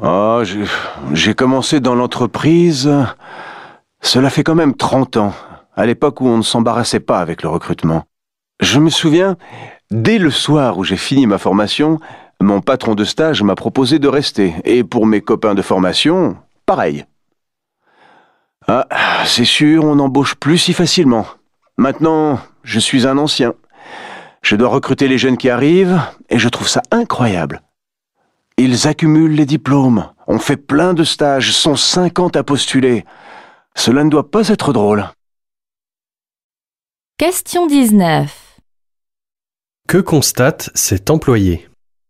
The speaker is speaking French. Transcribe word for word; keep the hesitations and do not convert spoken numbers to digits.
Oh, j'ai j'ai commencé dans l'entreprise. Cela fait quand même trente ans, à l'époque où on ne s'embarrassait pas avec le recrutement. Je me souviens, dès le soir où j'ai fini ma formation, mon patron de stage m'a proposé de rester. Et pour mes copains de formation, pareil. Ah, c'est sûr, on n'embauche plus si facilement. Maintenant, je suis un ancien. Je dois recruter les jeunes qui arrivent, et je trouve ça incroyable. Ils accumulent les diplômes, on fait plein de stages, sont cinquante à postuler. Cela ne doit pas être drôle. Question dix-neuf. Que constate cet employé ?